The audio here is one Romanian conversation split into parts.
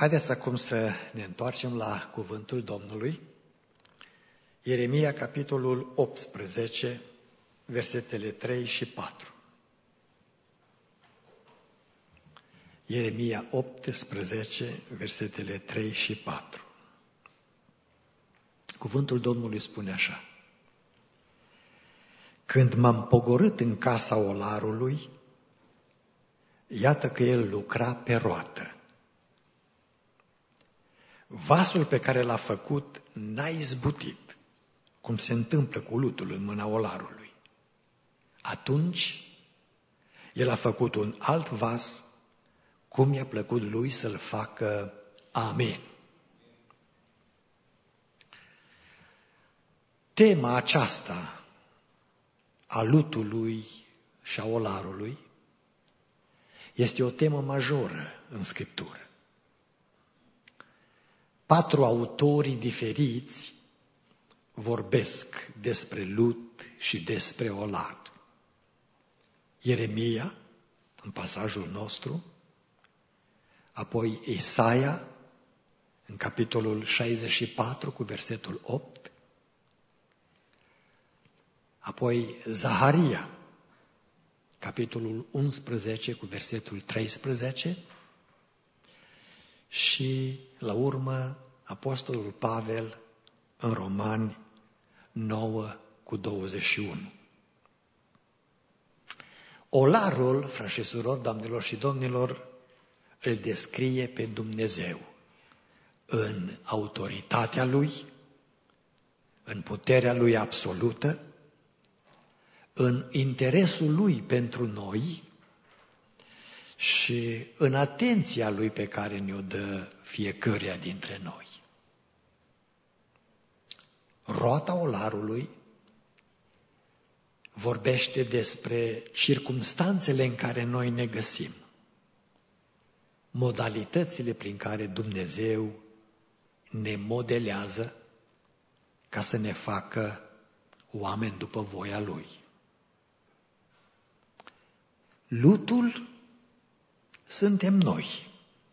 Haideți acum să ne întoarcem la cuvântul Domnului. Ieremia, capitolul 18, versetele 3 și 4. Ieremia 18, versetele 3 și 4. Cuvântul Domnului spune așa: Când m-am pogorât în casa olarului, iată că el lucra pe roată. Vasul pe care l-a făcut n-a izbutit, cum se întâmplă cu lutul în mâna olarului. Atunci, el a făcut un alt vas, cum i-a plăcut lui să-l facă. Amin. Tema aceasta a lutului și a olarului este o temă majoră în Scriptură. 4 autori diferiți vorbesc despre lut și despre olar. Ieremia, în pasajul nostru, apoi Isaia, în capitolul 64 cu versetul 8, apoi Zaharia, capitolul 11 cu versetul 13 și, la urmă, apostolul Pavel în Romani 9 cu 21. Olarul, frați și surori, doamnelor și domnilor, îl descrie pe Dumnezeu în autoritatea Lui, în puterea Lui absolută, în interesul Lui pentru noi și în atenția Lui pe care ne-o dă fiecăruia dintre noi. Roata olarului vorbește despre circumstanțele în care noi ne găsim, modalitățile prin care Dumnezeu ne modelează ca să ne facă oameni după voia Lui. Lutul suntem noi.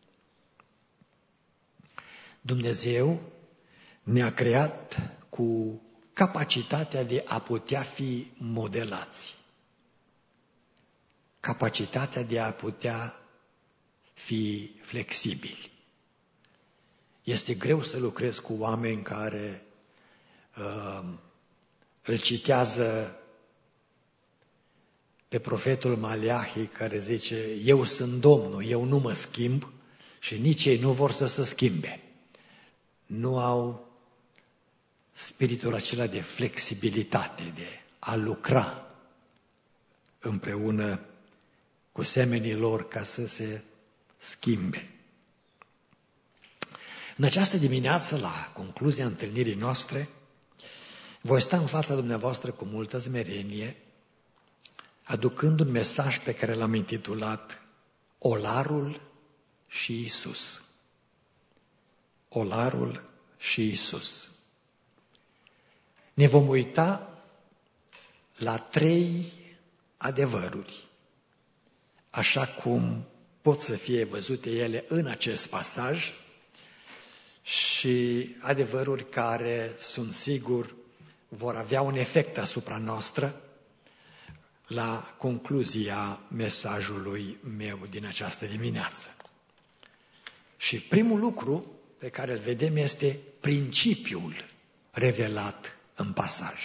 Dumnezeu ne-a creat cu capacitatea de a putea fi modelați, capacitatea de a putea fi flexibili. Este greu să lucrezi cu oameni care îl citează pe profetul Maleahi, care zice: eu sunt Domnul, eu nu mă schimb, și nici ei nu vor să se schimbe. Nu au spiritul acela de flexibilitate, de a lucra împreună cu semenii lor ca să se schimbe. În această dimineață, la concluzia întâlnirii noastre, voi sta în fața dumneavoastră cu multă smerenie, aducând un mesaj pe care l-am intitulat Olarul și Isus. Olarul și Isus. Ne vom uita la 3 adevăruri, așa cum pot să fie văzute ele în acest pasaj, și adevăruri care, sunt sigur, vor avea un efect asupra noastră la concluzia mesajului meu din această dimineață. Și primul lucru pe care îl vedem este principiul revelat în pasaj.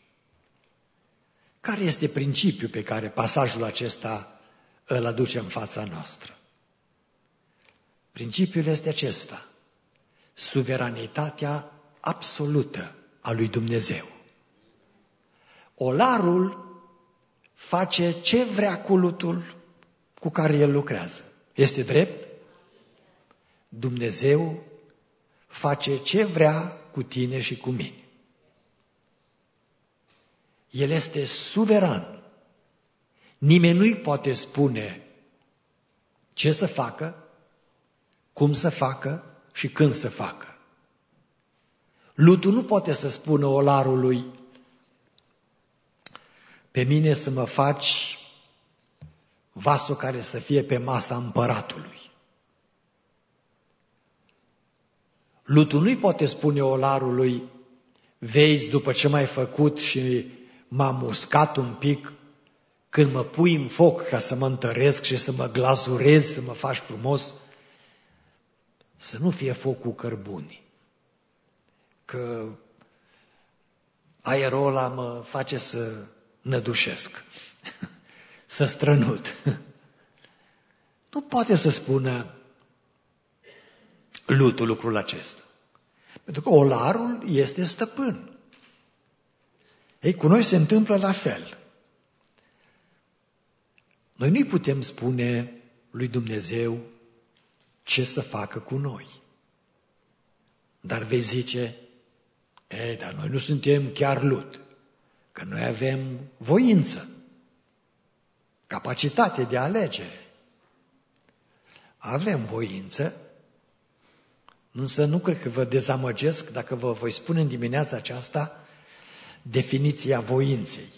Care este principiul pe care pasajul acesta îl aduce în fața noastră? Principiul este acesta: suveranitatea absolută a lui Dumnezeu. Olarul face ce vrea cu lutul cu care el lucrează. Este drept? Dumnezeu face ce vrea cu tine și cu mine. El este suveran. Nimeni nu-i poate spune ce să facă, cum să facă și când să facă. Lutul nu poate să spună olarului: pe mine să mă faci vasul care să fie pe masa împăratului. Lutul nu-i poate spune olarului, vezi, după ce m-ai făcut și m-am uscat un pic, când mă pui în foc ca să mă întăresc și să mă glazurez, să mă faci frumos, să nu fie foc cu cărbuni, că aerul ăla mă face să nădușesc, să strănut. Nu poate să spună lutul lucrul acesta. Pentru că olarul este stăpân. Ei, cu noi se întâmplă la fel. Noi nu-i putem spune lui Dumnezeu ce să facă cu noi. Dar vei zice, dar noi nu suntem chiar lut, că noi avem voință, capacitate de alegere. Avem voință, însă nu cred că vă dezamăgesc dacă vă voi spune în dimineața aceasta definiția voinței.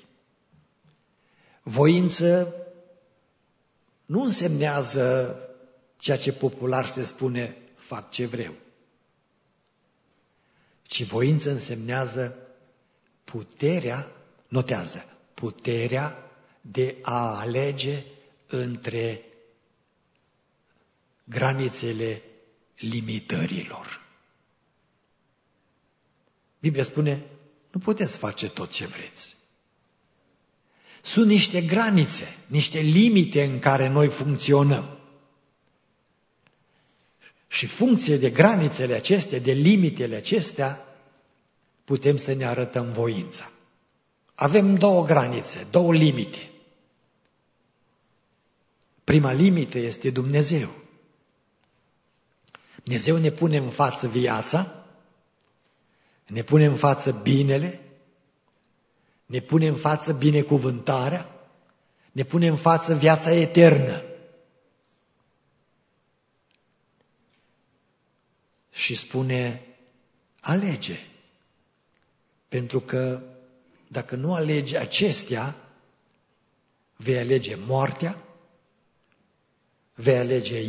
Voință nu însemnează ceea ce popular se spune, fac ce vreau. Ci voință însemnează puterea, notează, puterea de a alege între granițele limitărilor. Biblia spune, nu puteți face tot ce vreți. Sunt niște granițe, niște limite în care noi funcționăm. Și funcție de granițele acestea, de limitele acestea, putem să ne arătăm voința. Avem două granițe, două limite. Prima limită este Dumnezeu. Dumnezeu ne pune în față viața, ne pune în față binele, ne pune în față binecuvântarea, ne pune în față viața eternă. Și spune, alege. Pentru că dacă nu alegi acestea, vei alege moartea, vei alege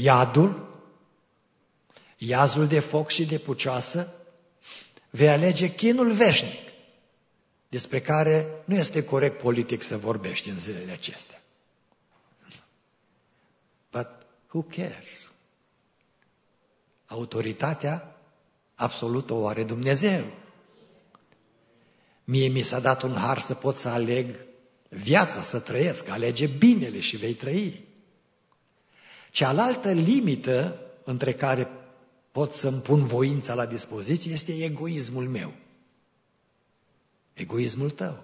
iazul de foc și de pucioasă, vei alege chinul veșnic, despre care nu este corect politic să vorbești în zilele acestea. But who cares? Autoritatea absolută o are Dumnezeu. Mie mi s-a dat un har să pot să aleg viața, să trăiesc, alege binele și vei trăi. Cealaltă limită între care pot să-mi pun voința la dispoziție este egoismul meu. Egoismul tău.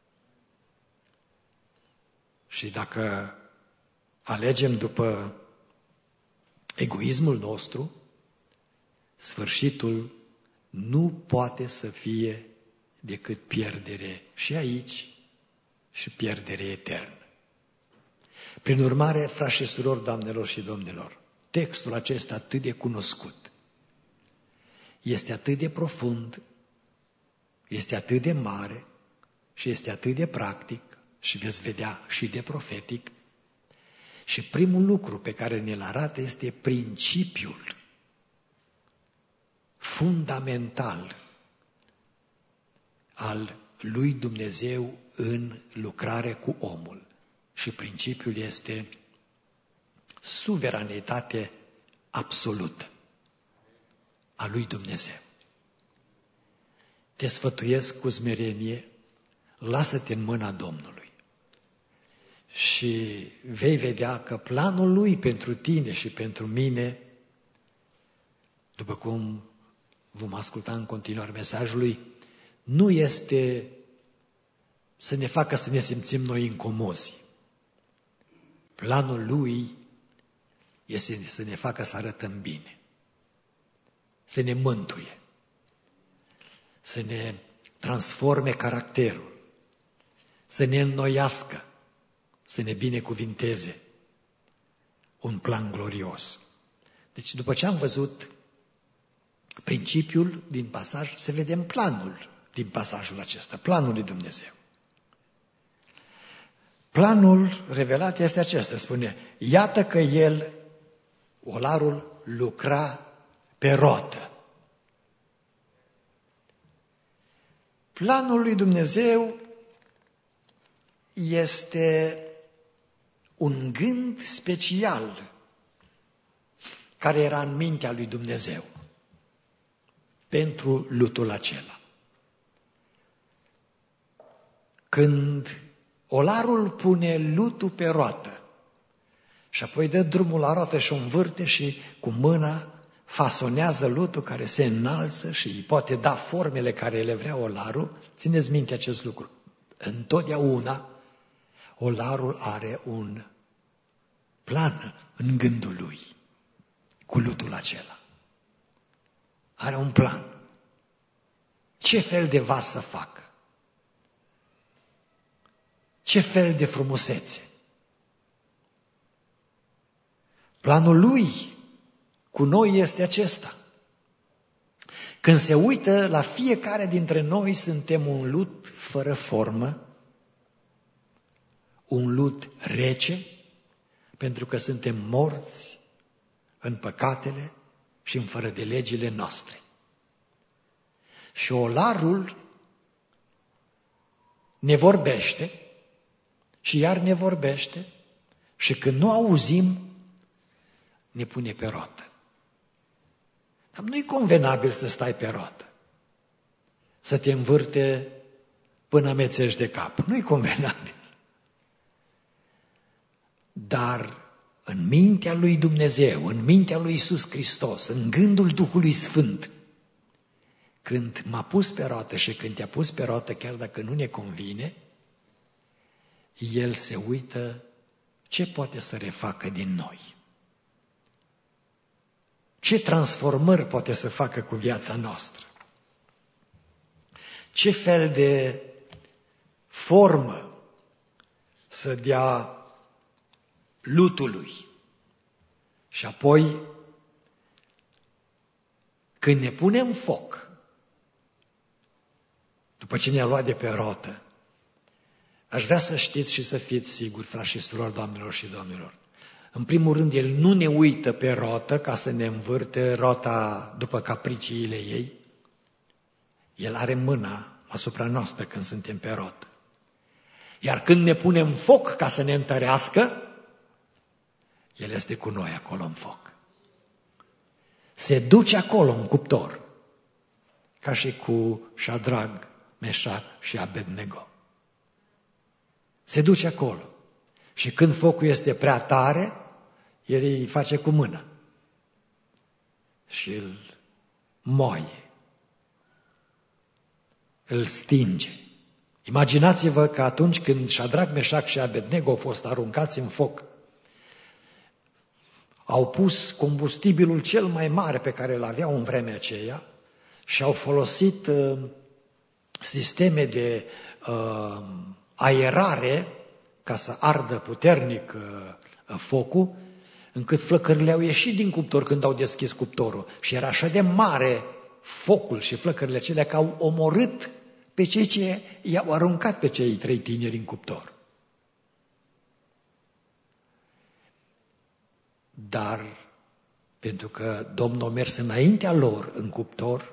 Și dacă alegem după egoismul nostru, sfârșitul nu poate să fie decât pierdere și aici și pierdere eternă. Prin urmare, frați și surori, doamnelor și domnilor, textul acesta atât de cunoscut, este atât de profund, este atât de mare și este atât de practic și veți vedea și de profetic. Și primul lucru pe care ne-l arată este principiul fundamental al lui Dumnezeu în lucrare cu omul. Și principiul este suveranitate absolută a lui Dumnezeu. Te sfătuiesc cu smerenie, lasă-te în mâna Domnului și vei vedea că planul lui pentru tine și pentru mine, după cum vom asculta în continuare mesajul lui, nu este să ne facă să ne simțim noi incomozi. Planul lui este să ne facă să arătăm bine, să ne mântuie, să ne transforme caracterul, să ne înnoiască, să ne binecuvinteze. Un plan glorios. Deci după ce am văzut principiul din pasaj, să vedem planul din pasajul acesta, planul lui Dumnezeu. Planul revelat este acesta, spune, iată că el, olarul, lucra pe roată. Planul lui Dumnezeu este un gând special care era în mintea lui Dumnezeu pentru lutul acela. Când olarul pune lutul pe roată și apoi dă drumul la roată și o învârte și cu mâna fasonează lutul care se înalță și îi poate da formele care le vrea olarul, țineți minte acest lucru. Întotdeauna olarul are un plan în gândul lui cu lutul acela. Are un plan. Ce fel de vas să facă? Ce fel de frumusețe? Planul lui cu noi este acesta. Când se uită la fiecare dintre noi, suntem un lut fără formă, un lut rece, pentru că suntem morți în păcatele și în fără de legile noastre. Și olarul ne vorbește și iar ne vorbește și când nu auzim, ne pune pe roată. Dar nu-i convenabil să stai pe roată, să te învârte până amețești de cap. Nu-i convenabil. Dar în mintea lui Dumnezeu, în mintea lui Iisus Hristos, în gândul Duhului Sfânt, când m-a pus pe roată și când te-a pus pe roată, chiar dacă nu ne convine, El se uită ce poate să refacă din noi. Ce transformări poate să facă cu viața noastră? Ce fel de formă să dea lutului? Și apoi, când ne punem foc, după ce ne-a luat de pe roată, aș vrea să știți și să fiți siguri, frați și surori, doamnelor și domnilor, în primul rând, El nu ne uită pe roată ca să ne învârte roata după capriciile ei. El are mâna asupra noastră când suntem pe roată. Iar când ne punem foc ca să ne întărească, El este cu noi acolo în foc. Se duce acolo în cuptor, ca și cu Șadrag, Meșac și Abednego. Se duce acolo. Și când focul este prea tare, El îi face cu mâna și îl moaie, îl stinge. Imaginați-vă că atunci când Șadrag, Meșac și Abednego au fost aruncați în foc, au pus combustibilul cel mai mare pe care îl aveau în vremea aceea și au folosit sisteme de aerare ca să ardă puternic focul, încât flăcările au ieșit din cuptor când au deschis cuptorul. Și era așa de mare focul și flăcările acelea că au omorât pe cei ce i-au aruncat pe cei 3 tineri în cuptor. Dar pentru că Domnul a mers înaintea lor în cuptor,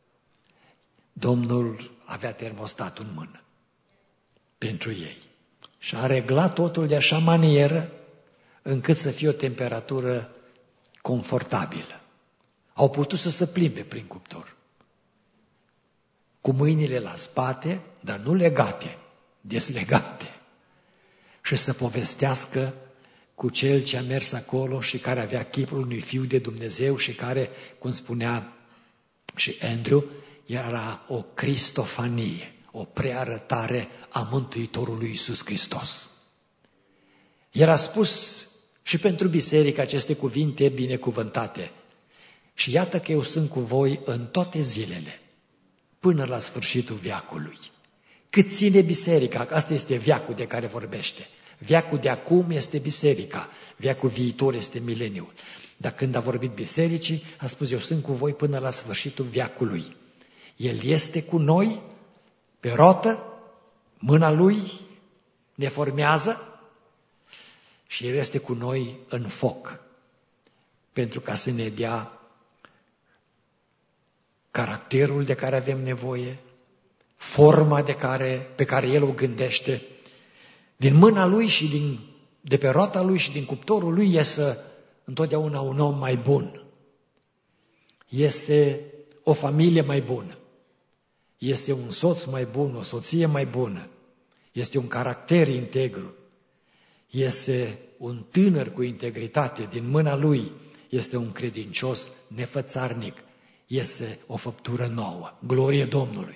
Domnul avea termostatul în mână pentru ei. Și a reglat totul de așa manieră încât să fie o temperatură confortabilă. Au putut să se plimbe prin cuptor, cu mâinile la spate, dar nu legate, deslegate, și să povestească cu cel ce a mers acolo și care avea chipul unui Fiu de Dumnezeu și care, cum spunea și Andrew, era o cristofanie, o prearătare a Mântuitorului Iisus Hristos. El a spus și pentru biserică aceste cuvinte binecuvântate. Și iată că eu sunt cu voi în toate zilele, până la sfârșitul veacului. Cât ține biserica, asta este veacul de care vorbește. Veacul de acum este biserica, veacul viitor este mileniul. Dar când a vorbit bisericii, a spus, eu sunt cu voi până la sfârșitul veacului. El este cu noi, pe rotă, mâna Lui ne formează și El este cu noi în foc, pentru ca să ne dea caracterul de care avem nevoie, forma pe care El o gândește. Din mâna Lui și de pe roata Lui și din cuptorul Lui iese întotdeauna un om mai bun. Este o familie mai bună. Este un soț mai bun, o soție mai bună. Este un caracter integru. Este un tânăr cu integritate. Din mâna Lui este un credincios nefățarnic. Este o făptură nouă. Glorie Domnului!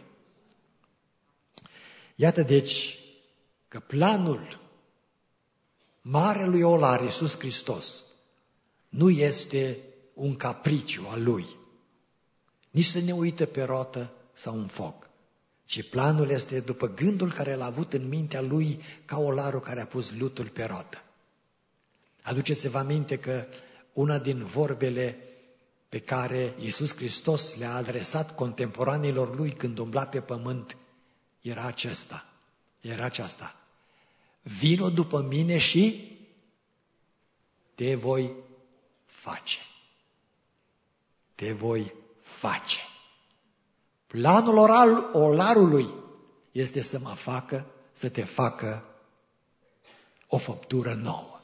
Iată deci că planul Marelui Olar, Iisus Hristos, nu este un capriciu al Lui, nici să ne uită pe roată sau în foc, ci planul este după gândul care l-a avut în mintea Lui ca olarul care a pus lutul pe roată. Aduceți-vă aminte că una din vorbele pe care Iisus Hristos le-a adresat contemporanilor Lui când umbla pe pământ era aceasta. Vino după mine și te voi face. Te voi face. Planul olarului este să te facă o făptură nouă.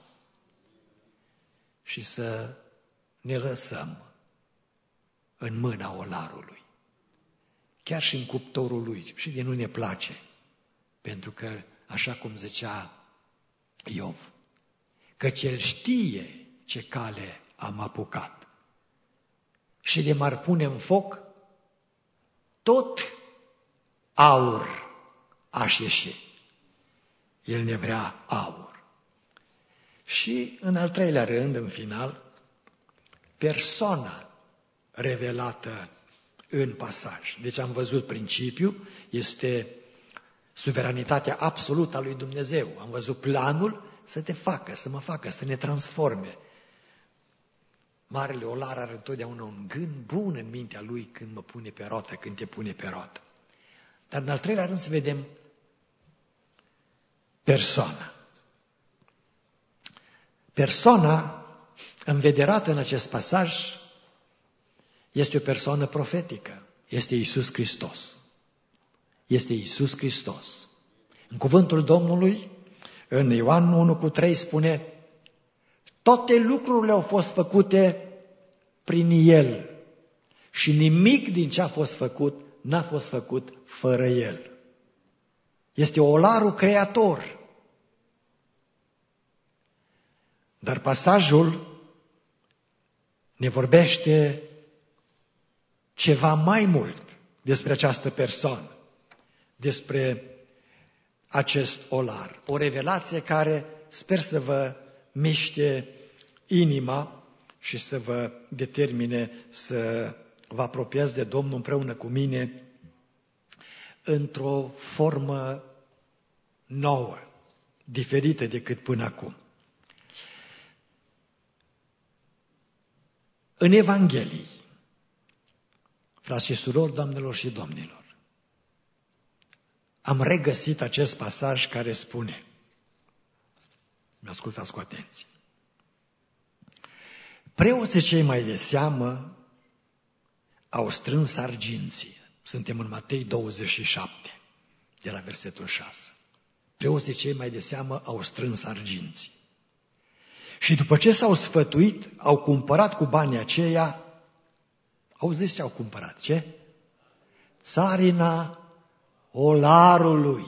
Și să ne lăsăm în mâna olarului. Chiar și în cuptorul lui. Și de nu ne place. Pentru că, așa cum zicea Iov, căci el știe ce cale am apucat. Și de m-ar pune în foc, tot aur aș ieși. El ne vrea aur. Și în al treilea rând, în final, persoana revelată în pasaj. Deci am văzut principiul, este suveranitatea absolută a lui Dumnezeu. Am văzut planul să te facă, să mă facă, să ne transforme. Marele Olar are întotdeauna un gând bun în mintea lui când mă pune pe roată, când te pune pe roată. Dar în al treilea rând să vedem persoana. Persoana învederată în acest pasaj este o persoană profetică. Este Iisus Hristos. Este Iisus Hristos. În cuvântul Domnului, în Ioan 1:3 spune: toate lucrurile au fost făcute prin El și nimic din ce a fost făcut n-a fost făcut fără El. Este olarul creator. Dar pasajul ne vorbește ceva mai mult despre această persoană, despre acest olar. O revelație care sper să vă miște inima și să vă determine să vă apropiați de Domnul împreună cu mine într-o formă nouă, diferită decât până acum. În Evanghelii, frați și surori, doamnelor și domnilor, am regăsit acest pasaj care spune, ascultați cu atenție, preoții cei mai de seamă au strâns arginții. Suntem în Matei 27, de la versetul 6. Preoții cei mai de seamă au strâns arginții. Și după ce s-au sfătuit, au cumpărat cu banii aceia, auziți ce au cumpărat? Ce? Țarina olarului.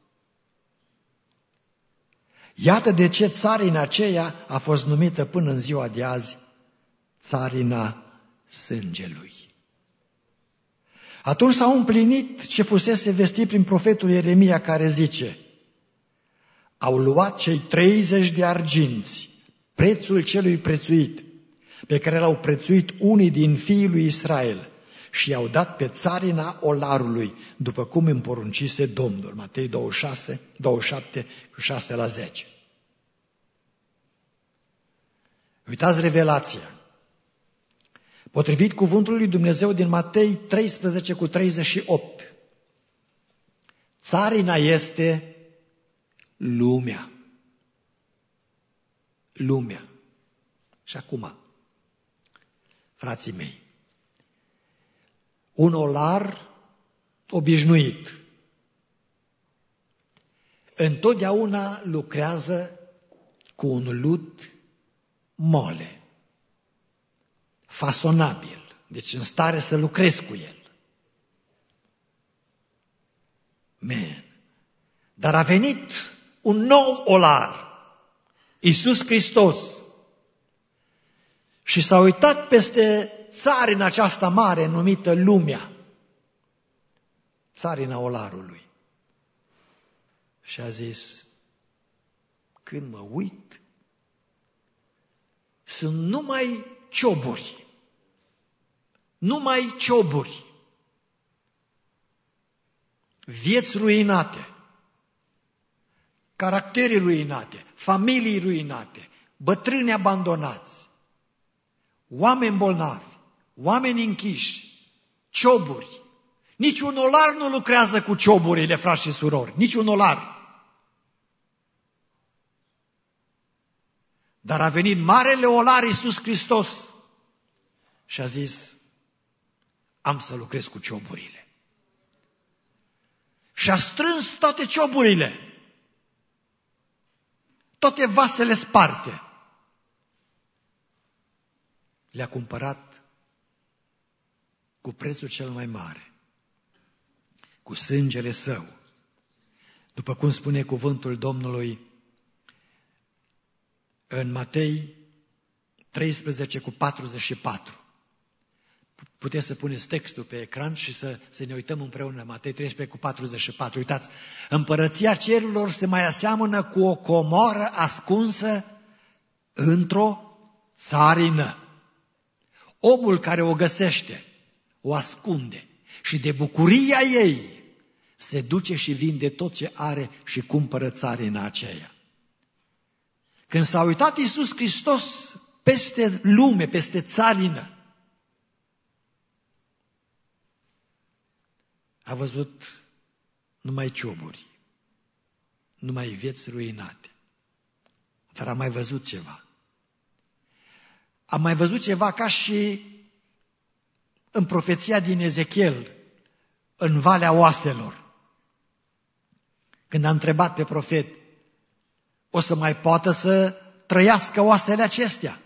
Iată de ce țarina aceea a fost numită până în ziua de azi țarina sângelui. Atunci s-a împlinit ce fusese vestit prin profetul Ieremia, care zice: au luat cei 30 de arginți, prețul celui prețuit, pe care l-au prețuit unii din fiii lui Israel, și i-au dat pe țarina olarului, după cum îmi poruncise Domnul. Matei 27, 6-10. Uitați revelația. Potrivit cuvântului lui Dumnezeu din Matei 13:38, țarina este lumea. Lumea. Și acum, frații mei, un olar obișnuit, întotdeauna lucrează cu un lut mole, fasonabil, deci în stare să lucrezi cu el. Man. Dar a venit un nou olar, Iisus Hristos, și s-a uitat peste țarina aceasta mare numită lumea, țarina olarului. Și a zis, când mă uit, sunt numai cioburi. Numai cioburi. Vieți ruinate. Caractere ruinate. Familii ruinate. Bătrâni abandonați. Oameni bolnavi. Oameni închiși. Cioburi. Niciun olar nu lucrează cu cioburile, frați și surori. Niciun olar. Dar a venit marele olar Iisus Hristos și a zis, am să lucrez cu cioburile. Și a strâns toate cioburile, toate vasele sparte. Le-a cumpărat cu prețul cel mai mare, cu sângele său. După cum spune cuvântul Domnului în Matei 13:44. Puteți să puneți textul pe ecran și să ne uităm împreună. Matei 13:44. Uitați, împărăția cerurilor se mai aseamănă cu o comoră ascunsă într-o țarină. Omul care o găsește, o ascunde și de bucuria ei se duce și vinde tot ce are și cumpără țarina aceea. Când s-a uitat Iisus Hristos peste lume, peste țarină, a văzut numai cioburi, numai vieți ruinate. Dar a mai văzut ceva. A mai văzut ceva ca și în profeția din Ezechiel, în Valea Oaselor. Când a întrebat pe profet, o să mai poată să trăiască oasele acestea?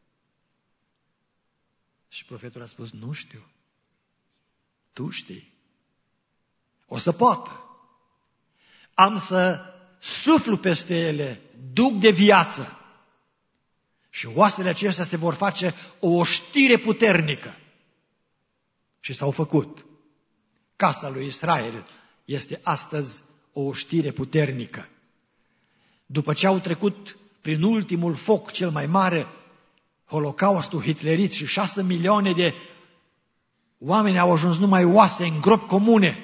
Și profetul a spus, nu știu. Tu știi. O să poată. Am să suflu peste ele duc de viață și oasele acestea se vor face o oștire puternică. Și s-au făcut. Casa lui Israel este astăzi o oștire puternică. După ce au trecut prin ultimul foc cel mai mare, Holocaustul hitlerit, și 6 milioane de oameni au ajuns numai oase în gropi comune,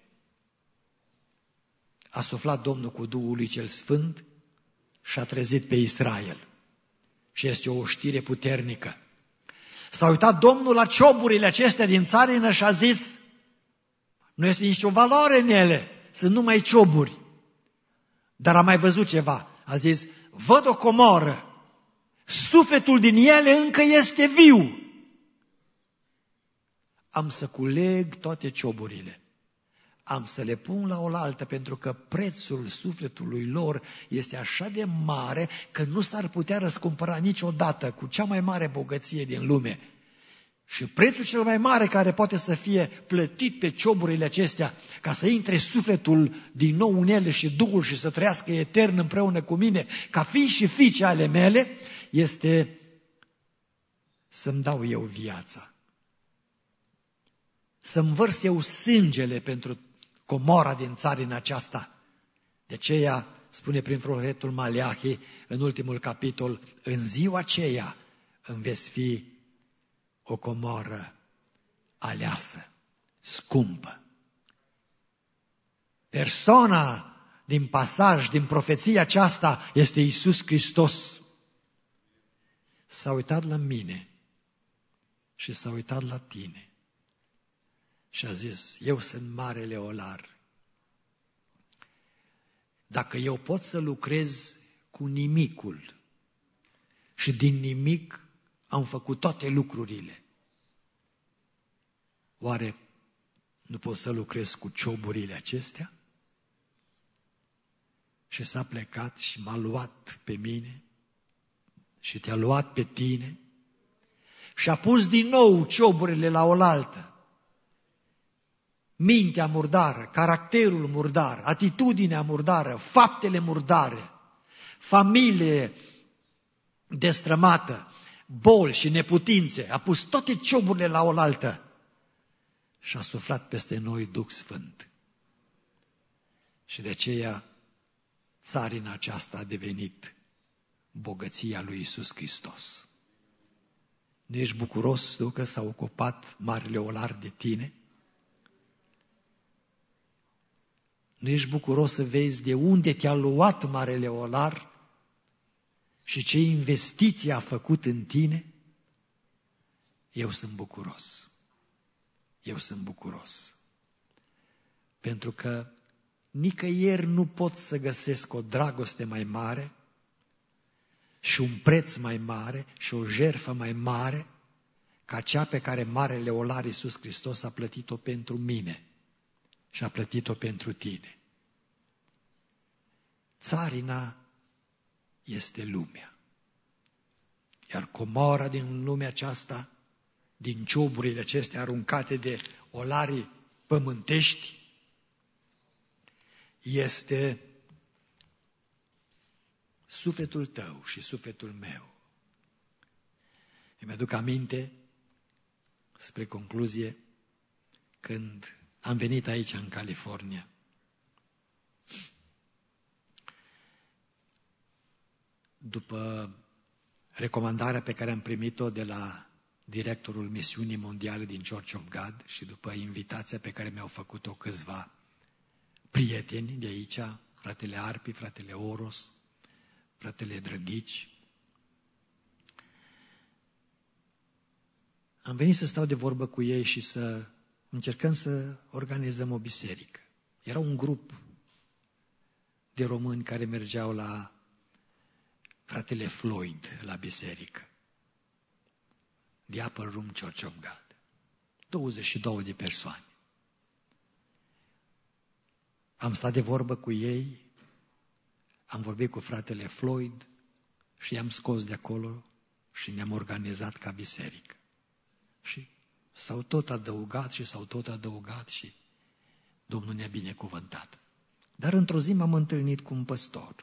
a suflat Domnul cu Duhul lui cel Sfânt și a trezit pe Israel. Și este o știre puternică. S-a uitat Domnul la cioburile acestea din țarină și a zis, nu este nicio valoare în ele, sunt numai cioburi. Dar a mai văzut ceva. A zis, văd o comoră, sufletul din ele încă este viu. Am să culeg toate cioburile. Am să le pun la oaltă, pentru că prețul sufletului lor este așa de mare că nu s-ar putea răscumpăra niciodată cu cea mai mare bogăție din lume. Și prețul cel mai mare care poate să fie plătit pe cioburile acestea, ca să intre sufletul din nou în ele și Duhul și să trăiască etern împreună cu mine, ca fii și fiice ale mele, este să-mi dau eu viața. Să-mi vărs eu sângele pentru comora din țarina aceasta. De aceea spune prin profetul Maleahi în ultimul capitol, în ziua aceea îmi veți fi o comoră aleasă, scumpă. Persoana din pasaj, din profeția aceasta este Iisus Hristos. S-a uitat la mine și s-a uitat la tine și a zis, eu sunt marele olar. Dacă eu pot să lucrez cu nimicul și din nimic am făcut toate lucrurile, oare nu pot să lucrez cu cioburile acestea? și s-a plecat și m-a luat pe mine și te-a luat pe tine și a pus din nou cioburile la oaltă. Mintea murdară, caracterul murdar, atitudinea murdară, faptele murdare, familie destrămată, boli și neputințe, a pus toate cioburile la oaltă și a suflat peste noi Duh Sfânt. Și de aceea țarina aceasta a devenit bogăția lui Iisus Hristos. Nu ești bucuros tu că s-a ocupat Marele Olar de tine? Nu ești bucuros să vezi de unde te-a luat Marele Olar și ce investiție a făcut în tine? Eu sunt bucuros. Eu sunt bucuros. Pentru că nicăieri nu pot să găsesc o dragoste mai mare și un preț mai mare și o jertfă mai mare ca cea pe care Marele Olar Iisus Hristos a plătit-o pentru mine și a plătit-o pentru tine. Țarina este lumea. Iar comora din lumea aceasta, din cioburile acestea aruncate de olarii pământești, este sufletul tău și sufletul meu. Îmi aduc aminte, spre concluzie, când am venit aici în California. După recomandarea pe care am primit-o de la directorul Misiunii Mondiale din Church of God și după invitația pe care mi-au făcut-o câțiva prieteni de aici, fratele Arpi, fratele Oros, fratele Drăghici, am venit să stau de vorbă cu ei și să încercăm să organizăm o biserică. Era un grup de români care mergeau la fratele Floyd la biserică. The Upper Room Church of God. 22 de persoane. Am stat de vorbă cu ei, am vorbit cu fratele Floyd și i-am scos de acolo și ne-am organizat ca biserică. Și s-au tot adăugat și Domnul ne-a binecuvântat. Dar într-o zi m-am întâlnit cu un păstor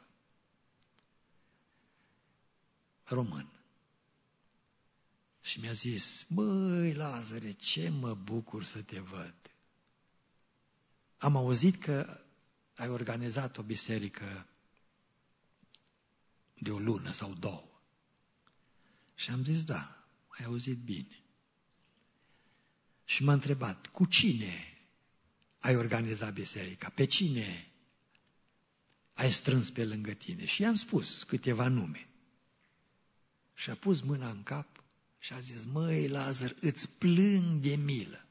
român. Și mi-a zis, băi, Lazare, ce mă bucur să te văd. Am auzit că ai organizat o biserică de o lună sau două. Și am zis, da, ai auzit bine. Și m-a întrebat, cu cine ai organizat biserica? Pe cine ai strâns pe lângă tine? Și i-am spus câteva nume. Și a pus mâna în cap și a zis, măi, Lazar, îți plâng de milă.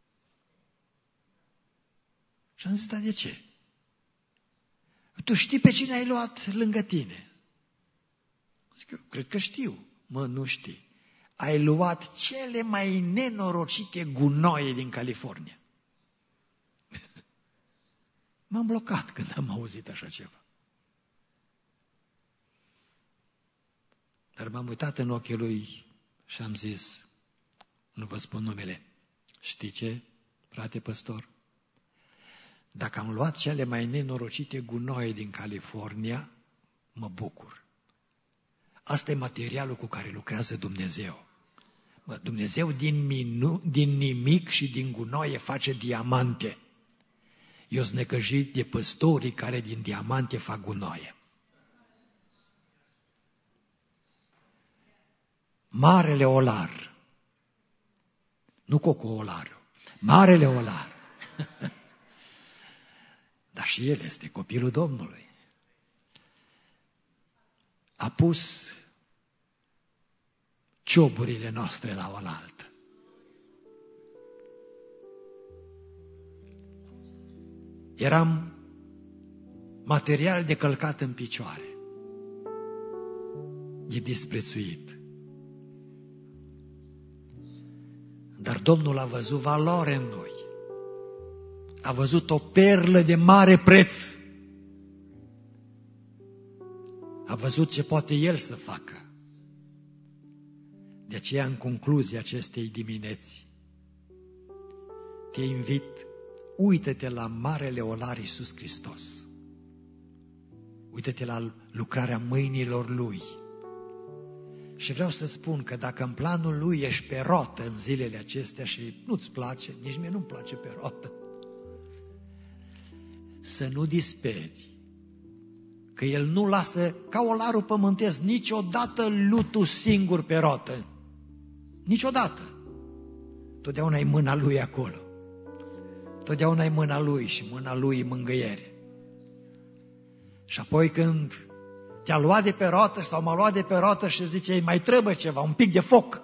Și am zis, da, de ce? Tu știi pe cine ai luat lângă tine? Zic, eu cred că știu. Mă, nu știi. Ai luat cele mai nenorocite gunoaie din California. M-am blocat când am auzit așa ceva. Dar m-am uitat în ochii lui și am zis, nu vă spun numele, știi ce, frate păstor? Dacă am luat cele mai nenorocite gunoaie din California, mă bucur. Asta e materialul cu care lucrează Dumnezeu. Bă, Dumnezeu din nimic și din gunoaie face diamante. Eu sunt necăjit de păstorii care din diamante fac gunoaie. Marele Olar, nu Coco Olarul, Marele Olar. Dar și el este copilul Domnului. A pus cioburile noastre la oaltă. Eram material de călcat în picioare, de disprețuit. Dar Domnul a văzut valoare în noi. A văzut o perlă de mare preț. văzut ce poate El să facă. De aceea, în concluzia acestei dimineți, te invit, uită-te la Marele Olar Iisus Hristos. Uită-te la lucrarea mâinilor Lui. Și vreau să spun că dacă în planul Lui ești pe rotă în zilele acestea și nu-ți place, nici mie nu-mi place pe rotă, să nu disperi, că El nu lasă ca olarul pământesc niciodată lutul singur pe rotă. Niciodată. Totdeauna e mâna Lui acolo. Totdeauna e mâna Lui și mâna Lui e mângâiere. Și apoi când te-a luat de pe roată sau m-a luat de pe roată și zice, mai trebuie ceva, un pic de foc.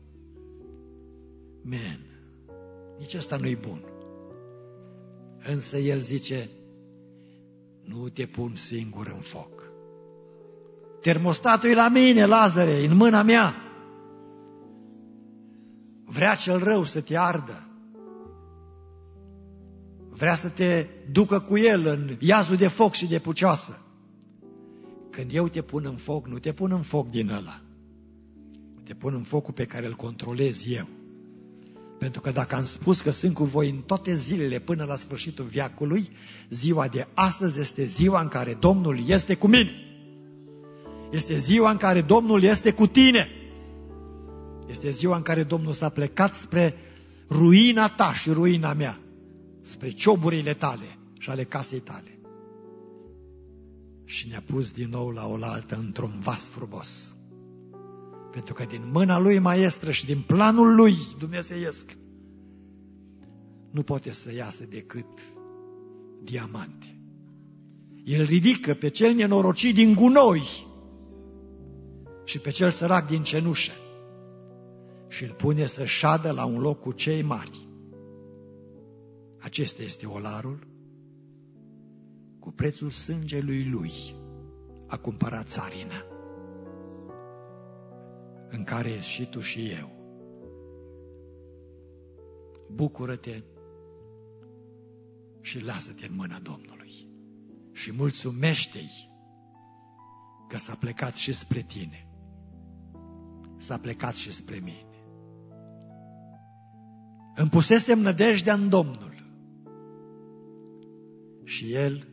Nici ăsta nu-i bun. Însă El zice, nu te pun singur în foc. Termostatul e la mine, Lazare, în mâna mea. Vrea cel rău să te ardă. Vrea să te ducă cu el în iazul de foc și de pucioasă. Când eu te pun în foc, nu te pun în foc din ăla. Te pun în focul pe care îl controlez eu. Pentru că dacă am spus că sunt cu voi în toate zilele până la sfârșitul veacului, ziua de astăzi este ziua în care Domnul este cu mine. Este ziua în care Domnul este cu tine. Este ziua în care Domnul s-a plecat spre ruina ta și ruina mea, spre cioburile tale și ale casei tale. Și ne-a pus din nou la oaltă într-un vas frumos. Pentru că din mâna Lui maestră și din planul Lui dumnezeiesc nu poate să iasă decât diamante. El ridică pe cel nenorocit din gunoi și pe cel sărac din cenușă și îl pune să șadă la un loc cu cei mari. Acesta este olarul. Cu prețul sângelui Lui a cumpărat țarina, în care ești și tu și eu. Bucură-te și lasă-te în mâna Domnului și mulțumește-i că s-a plecat și spre tine, s-a plecat și spre mine. Îmi pusesem nădejdea în Domnul și El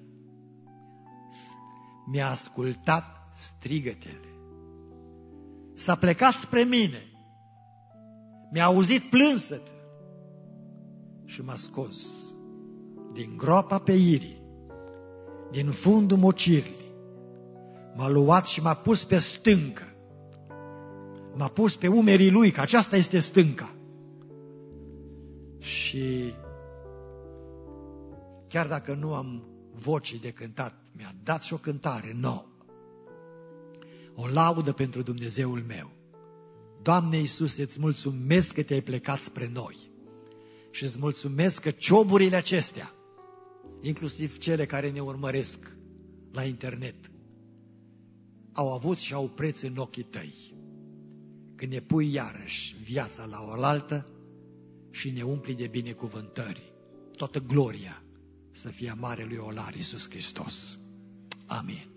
mi-a ascultat strigătele. S-a plecat spre mine, mi-a auzit plânsătul și m-a scos din groapa peirii, din fundul mocirii. M-a luat și m-a pus pe stâncă. M-a pus pe umerii Lui, că aceasta este stânca. Și chiar dacă nu am voce de cântat, mi-a dat și o cântare nouă. O laudă pentru Dumnezeul meu. Doamne Iisuse, îți mulțumesc că te-ai plecat spre noi. Și îți mulțumesc că cioburile acestea, inclusiv cele care ne urmăresc la internet, au avut și au preț în ochii tăi. Când ne pui iarăși viața la oaltă și ne umpli de binecuvântări, toată gloria să fie a Marelui Olar Iisus Hristos. Amin.